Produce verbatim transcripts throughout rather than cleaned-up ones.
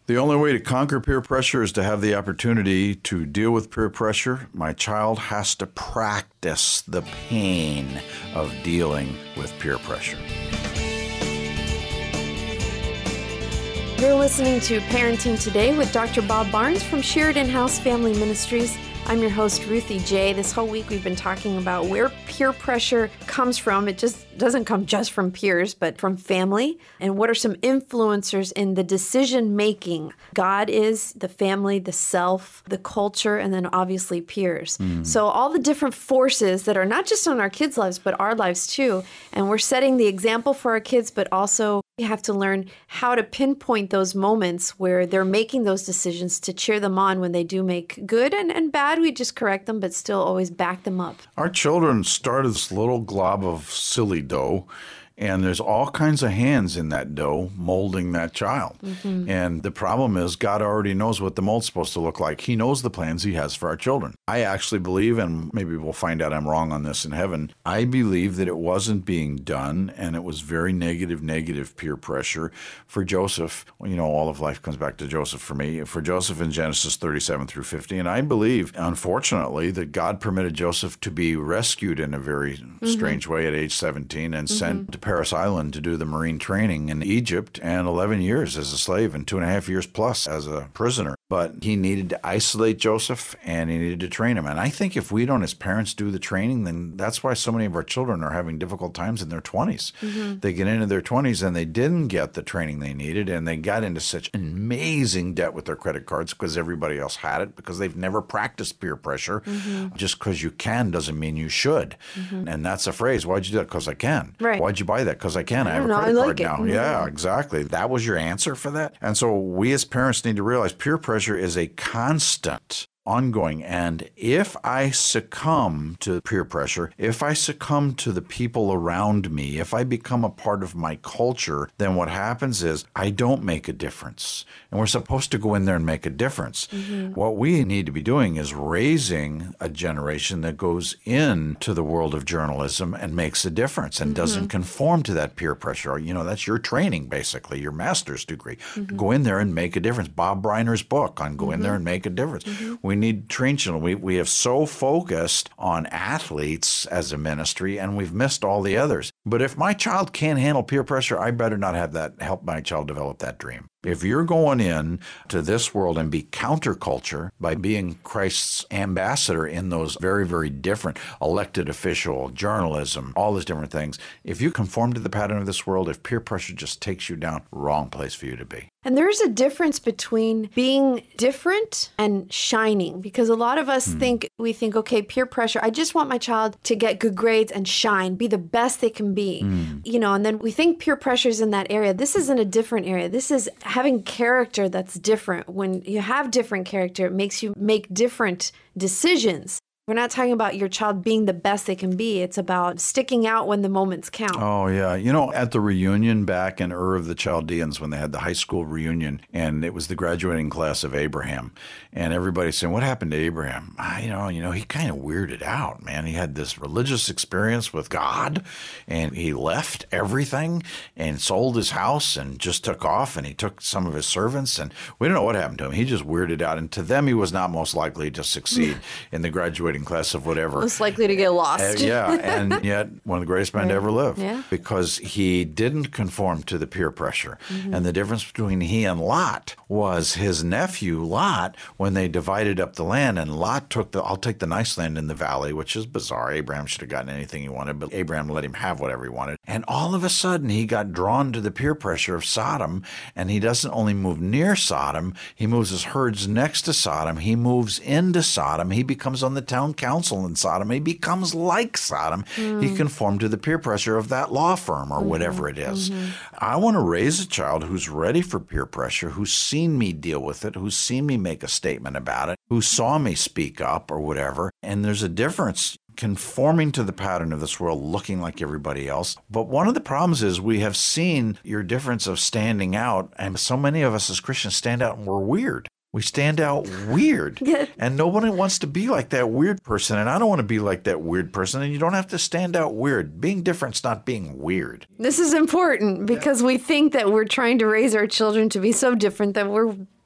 The only way to conquer peer pressure is to have the opportunity to deal with peer pressure. My child has to practice the pain of dealing with peer pressure. You're listening to Parenting Today with Doctor Bob Barnes from Sheridan House Family Ministries. I'm your host, Ruthie J. This whole week we've been talking about where peer pressure comes from. It just doesn't come just from peers, but from family. And what are some influencers in the decision-making? God is, the family, the self, the culture, and then obviously peers. Mm. So all the different forces that are not just on our kids' lives, but our lives too. And we're setting the example for our kids, but also we have to learn how to pinpoint those moments where they're making those decisions to cheer them on when they do make good and, and bad. We just correct them, but still always back them up. Our children start as this little glob of silly dough, and there's all kinds of hands in that dough molding that child. Mm-hmm. And the problem is God already knows what the mold's supposed to look like. He knows the plans he has for our children. I actually believe, and maybe we'll find out I'm wrong on this in heaven, I believe that it wasn't being done, and it was very negative, negative peer pressure for Joseph. You know, all of life comes back to Joseph for me. For Joseph in Genesis thirty-seven through fifty. And I believe, unfortunately, that God permitted Joseph to be rescued in a very mm-hmm. strange way at age seventeen and mm-hmm. sent to Paris Island to do the Marine training in Egypt, and eleven years as a slave and two and a half years plus as a prisoner. But he needed to isolate Joseph, and he needed to train him. And I think if we don't, as parents, do the training, then that's why so many of our children are having difficult times in their twenties. Mm-hmm. They get into their twenties and they didn't get the training they needed, and they got into such amazing debt with their credit cards because everybody else had it, because they've never practiced peer pressure. Mm-hmm. Just because you can doesn't mean you should. Mm-hmm. And that's a phrase. Why'd you do that? Because I can. Right. Why'd you buy that? Because I can. I, I have a credit know, I card like now. Mm-hmm. Yeah, exactly. That was your answer for that? And so we as parents need to realize peer pressure is a constant, ongoing. And if I succumb to peer pressure, if I succumb to the people around me, if I become a part of my culture, then what happens is I don't make a difference. And we're supposed to go in there and make a difference. Mm-hmm. What we need to be doing is raising a generation that goes into the world of journalism and makes a difference and mm-hmm. doesn't conform to that peer pressure. You know, that's your training, basically, your master's degree. Mm-hmm. Go in there and make a difference. Bob Briner's book on go mm-hmm. in there and make a difference. Mm-hmm. We need training. We, we have so focused on athletes as a ministry, and we've missed all the others. But if my child can't handle peer pressure, I better not have that help my child develop that dream. If you're going in to this world and be counterculture by being Christ's ambassador in those very, very different elected official, journalism, all those different things, if you conform to the pattern of this world, if peer pressure just takes you down, wrong place for you to be. And there's a difference between being different and shining, because a lot of us hmm. think, we think, okay, peer pressure, I just want my child to get good grades and shine, be the best they can be. Hmm. You know, and then we think peer pressure is in that area. This is in a different area. This is having character that's different. When you have different character, it makes you make different decisions. We're not talking about your child being the best they can be. It's about sticking out when the moments count. Oh, yeah. You know, at the reunion back in Ur of the Chaldeans, when they had the high school reunion, and it was the graduating class of Abraham, and everybody saying, what happened to Abraham? Ah, you know, you know, he kind of weirded out, man. He had this religious experience with God, and he left everything and sold his house and just took off, and he took some of his servants, and we don't know what happened to him. He just weirded out, and to them, he was not most likely to succeed in the graduating class of whatever. Most likely to get lost. Uh, yeah, and yet one of the greatest men right. to ever live. Yeah. Because he didn't conform to the peer pressure. Mm-hmm. And the difference between he and Lot was his nephew, Lot, when they divided up the land, and Lot took the, I'll take the nice land in the valley, which is bizarre. Abraham should have gotten anything he wanted, but Abraham let him have whatever he wanted. And all of a sudden, he got drawn to the peer pressure of Sodom, and he doesn't only move near Sodom, he moves his herds next to Sodom, he moves into Sodom, he becomes on the town council in Sodom. He becomes like Sodom. Mm. He conformed to the peer pressure of that law firm or mm-hmm. whatever it is. Mm-hmm. I want to raise a child who's ready for peer pressure, who's seen me deal with it, who's seen me make a statement about it, who saw me speak up or whatever. And there's a difference conforming to the pattern of this world, looking like everybody else. But one of the problems is we have seen your difference of standing out, and so many of us as Christians stand out and we're weird. We stand out weird, and nobody wants to be like that weird person, and I don't want to be like that weird person, and you don't have to stand out weird. Being different's not being weird. This is important because yeah. we think that we're trying to raise our children to be so different that we're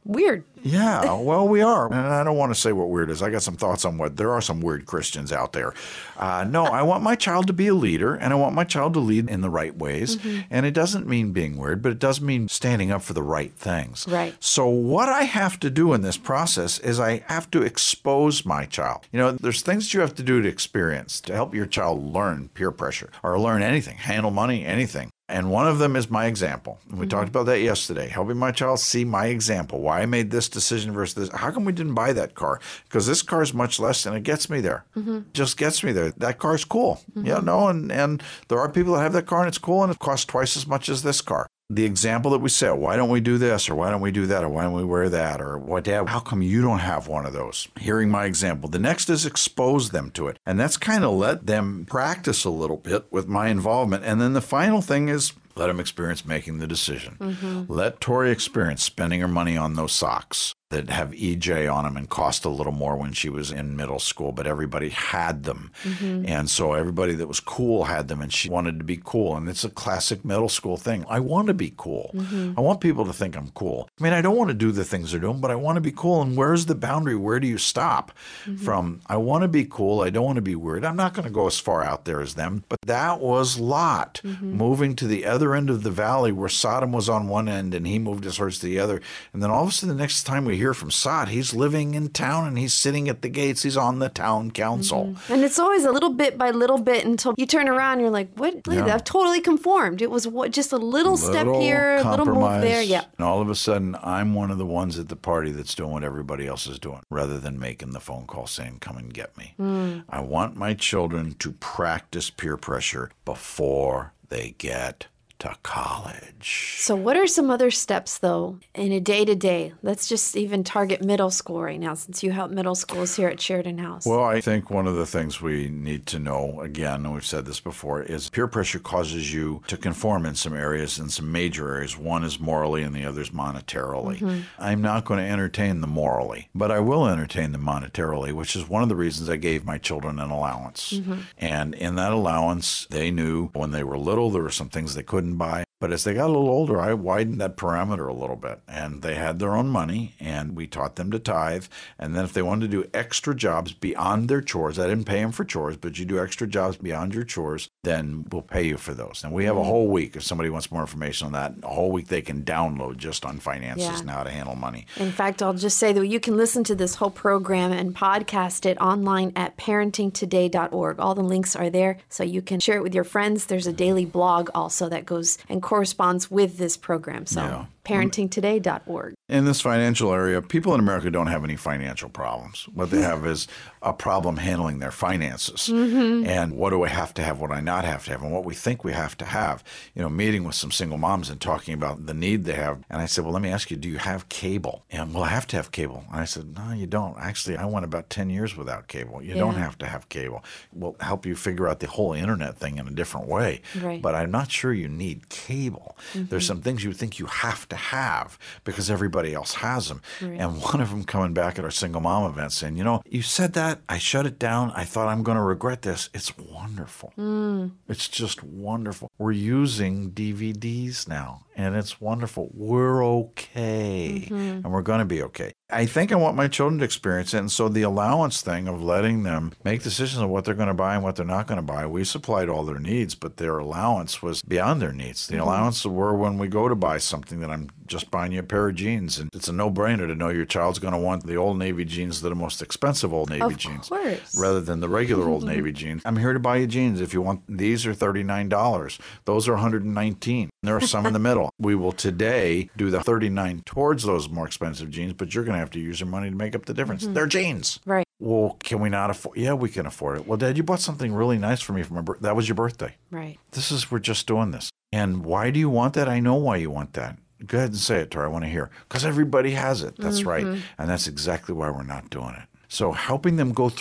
weird. Yeah, well, we are. And I don't want to say what weird is. I got some thoughts on what, there are some weird Christians out there. Uh, no, I want my child to be a leader, and I want my child to lead in the right ways. Mm-hmm. And it doesn't mean being weird, but it does mean standing up for the right things. Right. So what I have to do in this process is I have to expose my child. You know, there's things you have to do to experience to help your child learn peer pressure or learn anything, handle money, anything. And one of them is my example. And we mm-hmm. talked about that yesterday, helping my child see my example, why I made this decision versus this. How come we didn't buy that car? Because this car is much less and it gets me there. Mm-hmm. Just gets me there. That car's cool. Mm-hmm. Yeah, no, and, and there are people that have that car and it's cool and it costs twice as much as this car. The example that we say, why don't we do this, or why don't we do that, or why don't we wear that, or what, Dad, how come you don't have one of those? Hearing my example. The next is expose them to it. And that's kind of let them practice a little bit with my involvement. And then the final thing is let them experience making the decision. Mm-hmm. Let Tori experience spending her money on those socks that have E J on them and cost a little more when she was in middle school, but everybody had them. Mm-hmm. And so everybody that was cool had them, and she wanted to be cool. And it's a classic middle school thing. I want to be cool. Mm-hmm. I want people to think I'm cool. I mean, I don't want to do the things they're doing, but I want to be cool. And where's the boundary? Where do you stop mm-hmm. from I want to be cool, I don't want to be weird? I'm not going to go as far out there as them, but that was Lot mm-hmm. moving to the other end of the valley where Sodom was on one end and he moved his herds to the other. And then all of a sudden the next time we hear from Sod, he's living in town and he's sitting at the gates. He's on the town council. Mm-hmm. And it's always a little bit by little bit until you turn around and you're like, what? Yeah. I've totally conformed. It was what, just a little, little step here, a little move there. Yeah. And all of a sudden, I'm one of the ones at the party that's doing what everybody else is doing rather than making the phone call saying, come and get me. Mm. I want my children to practice peer pressure before they get to college. So what are some other steps, though, in a day-to-day? Let's just even target middle school right now, since you help middle schools here at Sheridan House. Well, I think one of the things we need to know, again, and we've said this before, is peer pressure causes you to conform in some areas, in some major areas. One is morally and the other is monetarily. Mm-hmm. I'm not going to entertain the morally, but I will entertain the monetarily, which is one of the reasons I gave my children an allowance. Mm-hmm. And in that allowance, they knew when they were little, there were some things they couldn't buy. But as they got a little older, I widened that parameter a little bit. And they had their own money, and we taught them to tithe. And then if they wanted to do extra jobs beyond their chores, I didn't pay them for chores, but you do extra jobs beyond your chores, then we'll pay you for those. And we have a whole week. If somebody wants more information on that, a whole week they can download just on finances yeah. and how to handle money. In fact, I'll just say that you can listen to this whole program and podcast it online at parenting today dot org. All the links are there, so you can share it with your friends. There's a daily blog also that goes and corresponds with this program. So yeah. parenting today dot org. In this financial area, people in America don't have any financial problems. What they have is a problem handling their finances. Mm-hmm. And what do I have to have, what do I not have to have, and what we think we have to have. You know, meeting with some single moms and talking about the need they have. And I said, well, let me ask you, do you have cable? And, well, I have to have cable. And I said, no, you don't. Actually, I went about ten years without cable. You yeah. don't have to have cable. We'll help you figure out the whole internet thing in a different way. Right. But I'm not sure you need cable. Mm-hmm. There's some things you think you have to have because everybody else has them. Right. And one of them coming back at our single mom event saying, you know, you said that, I shut it down, I thought I'm going to regret this. It's wonderful. Mm. It's just wonderful. We're using D V Ds now, and it's wonderful. We're okay, mm-hmm. and we're going to be okay. I think I want my children to experience it, and so the allowance thing of letting them make decisions on what they're going to buy and what they're not going to buy, we supplied all their needs, but their allowance was beyond their needs. The mm-hmm. allowances were when we go to buy something that I'm just buying you a pair of jeans, and it's a no-brainer to know your child's going to want the Old Navy jeans that are most expensive Old Navy of jeans course. rather than the regular Old Navy jeans. I'm here to buy you jeans. If you want, these are thirty-nine dollars. Those are one hundred nineteen dollars. There are some in the middle. We will today do the thirty-nine dollars towards those more expensive jeans, but you're going to have to use your money to make up the difference. Mm-hmm. They're jeans. Right. Well, can we not afford? Yeah, we can afford it. Well, Dad, you bought something really nice for me for my birthday. That was your birthday. Right. This is, we're just doing this. And why do you want that? I know why you want that. Go ahead and say it, Tori. I want to hear. Because everybody has it. That's mm-hmm. right. And that's exactly why we're not doing it. So helping them go through the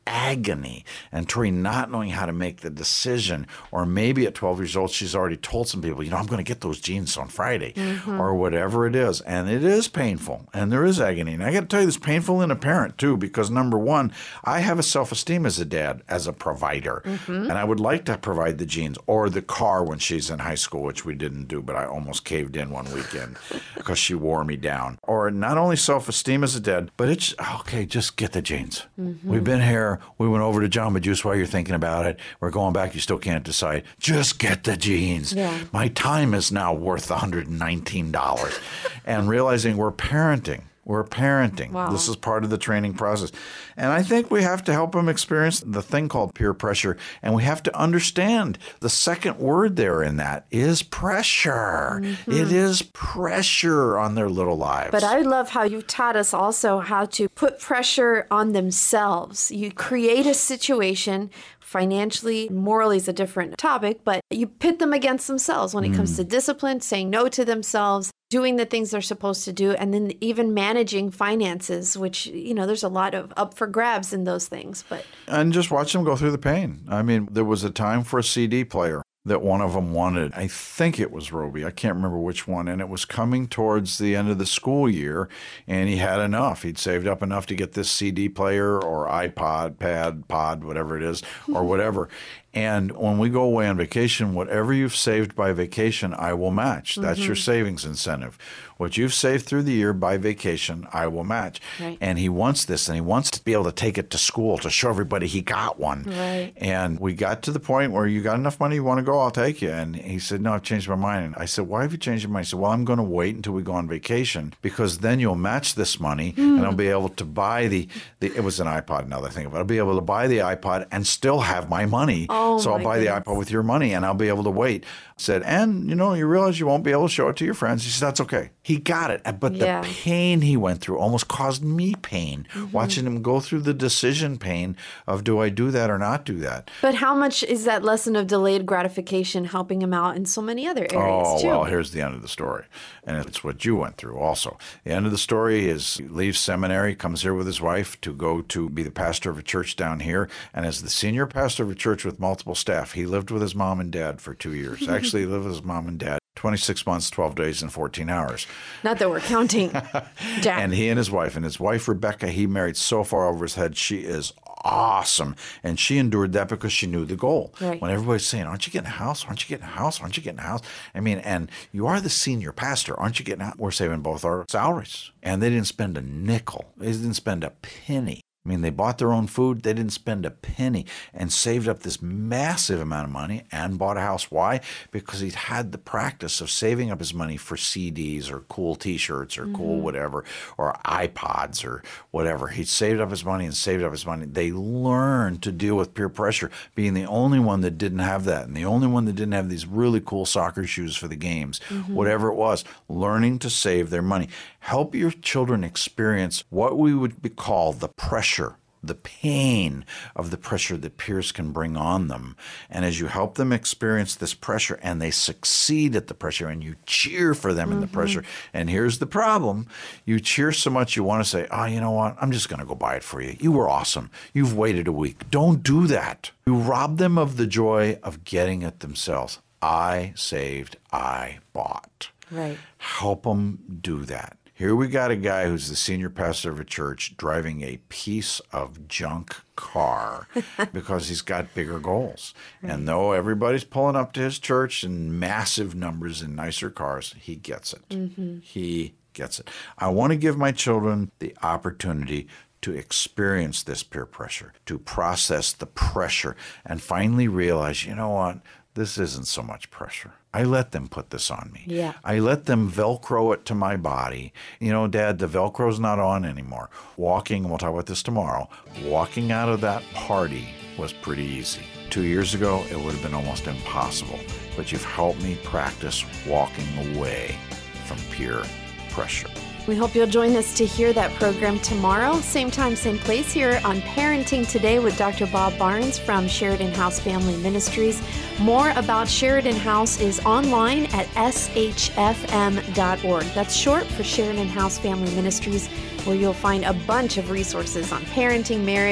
agony and Tori not knowing how to make the decision. Or maybe at twelve years old, she's already told some people, you know, I'm going to get those jeans on Friday mm-hmm. or whatever it is. And it is painful and there is agony. And I got to tell you, it's painful in a parent too, because number one, I have a self-esteem as a dad, as a provider. Mm-hmm. And I would like to provide the jeans or the car when she's in high school, which we didn't do, but I almost caved in one weekend because she wore me down. Or not only self-esteem as a dad, but it's, okay, just get the jeans. Mm-hmm. We've been here. We went over to Jamba Juice while you're thinking about it. We're going back. You still can't decide. Just get the jeans. Yeah. My time is now worth one hundred nineteen dollars. And realizing we're parenting. We're parenting. Wow. This is part of the training process. And I think we have to help them experience the thing called peer pressure. And we have to understand the second word there in that is pressure. Mm-hmm. It is pressure on their little lives. But I love how you've taught us also how to put pressure on themselves. You create a situation. Financially, morally is a different topic, but you pit them against themselves when it mm. comes to discipline, saying no to themselves, doing the things they're supposed to do, and then even managing finances, which, you know, there's a lot of up for grabs in those things. But And just watch them go through the pain. I mean, there was a time for a C D player that one of them wanted. I think it was Roby. I can't remember which one. And it was coming towards the end of the school year, and he had enough. He'd saved up enough to get this C D player or iPod, pad, pod, whatever it is, or whatever. And when we go away on vacation, whatever you've saved by vacation, I will match. That's mm-hmm. your savings incentive. What you've saved through the year by vacation, I will match. Right. And he wants this, and he wants to be able to take it to school to show everybody he got one. Right. And we got to the point where you got enough money, you want to go, I'll take you. And he said, no, I've changed my mind. And I said, why have you changed your mind? He said, well, I'm going to wait until we go on vacation because then you'll match this money mm. and I'll be able to buy the, the, it was an iPod now that I think of it. I'll be able to buy the iPod and still have my money. Oh, so I'll buy goodness. the iPod with your money and I'll be able to wait. I said, and, you know, you realize you won't be able to show it to your friends. He said, that's okay. He got it. But yeah. the pain he went through almost caused me pain, mm-hmm. watching him go through the decision pain of do I do that or not do that? But how much is that lesson of delayed gratification helping him out in so many other areas, oh, too? Well, here's the end of the story. And it's what you went through also. The end of the story is he leaves seminary, comes here with his wife to go to be the pastor of a church down here. And as the senior pastor of a church with multiple staff, he lived with his mom and dad for two years. Actually, he lived with his mom and dad twenty-six months, twelve days, and fourteen hours. Not that we're counting, Jack. And he and his wife, and his wife, Rebecca, he married so far over his head. She is awesome. And she endured that because she knew the goal. Right. When everybody's saying, aren't you getting a house? Aren't you getting a house? Aren't you getting a house? I mean, and you are the senior pastor. Aren't you getting a house? We're saving both our salaries. And they didn't spend a nickel. They didn't spend a penny. I mean, they bought their own food. They didn't spend a penny and saved up this massive amount of money and bought a house. Why? Because he'd had the practice of saving up his money for C Ds or cool T-shirts or mm-hmm. cool whatever, or iPods or whatever. He'd saved up his money and saved up his money. They learned to deal with peer pressure, being the only one that didn't have that and the only one that didn't have these really cool soccer shoes for the games, mm-hmm. whatever it was, learning to save their money. Help your children experience what we would be called the pressure, the pain of the pressure that peers can bring on them. And as you help them experience this pressure and they succeed at the pressure and you cheer for them mm-hmm. in the pressure, and here's the problem, you cheer so much you want to say, oh, you know what, I'm just going to go buy it for you. You were awesome. You've waited a week. Don't do that. You rob them of the joy of getting it themselves. I saved, I bought. Right. Help them do that. Here we got a guy who's the senior pastor of a church driving a piece of junk car because he's got bigger goals. Right. And though everybody's pulling up to his church in massive numbers in nicer cars, he gets it. Mm-hmm. He gets it. I want to give my children the opportunity to experience this peer pressure, to process the pressure, and finally realize, you know what, this isn't so much pressure. I let them put this on me. Yeah. I let them Velcro it to my body. You know, Dad, the Velcro's not on anymore. Walking, and we'll talk about this tomorrow, walking out of that party was pretty easy. Two years ago, it would have been almost impossible. But you've helped me practice walking away from peer pressure. We hope you'll join us to hear that program tomorrow, same time, same place, here on Parenting Today with Doctor Bob Barnes from Sheridan House Family Ministries. More about Sheridan House is online at S H F M dot org. That's short for Sheridan House Family Ministries, where you'll find a bunch of resources on parenting, marriage,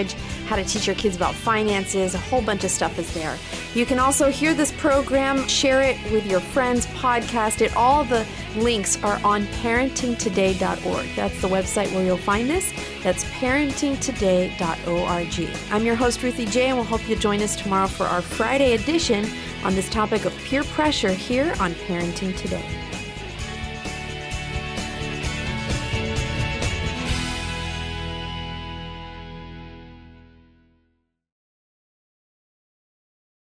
how to teach your kids about finances, a whole bunch of stuff is there. You can also hear this program, share it with your friends, podcast it. All the links are on parenting today dot org. That's the website where you'll find this. That's parenting today dot org. I'm your host, Ruthie J, and we'll hope you join us tomorrow for our Friday edition on this topic of peer pressure here on Parenting Today.